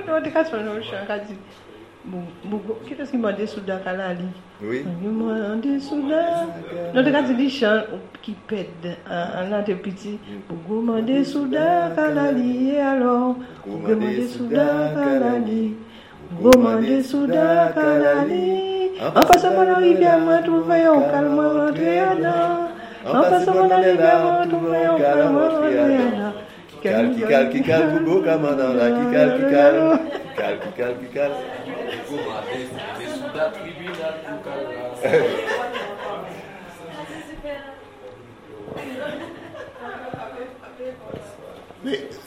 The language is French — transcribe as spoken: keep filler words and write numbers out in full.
on te casse le chant dit. Bon, qui est-ce qui m'a dit souda kalali? Oui. Il m'a dit souda. Non, te casse dit chant qui pète en là de petit. Bougou m'a dit souda kalali et alors. Bougou m'a dit souda kalali. Bougou m'a dit souda kalali. En passant mon rivière, moi trouvé un calme rentré là. En passant mon rivière, moi trouvé un calme rentré là. Calki calki calki beau camana là qui calki cal calki calki cal. Des soldats tribunal pour cal. Mais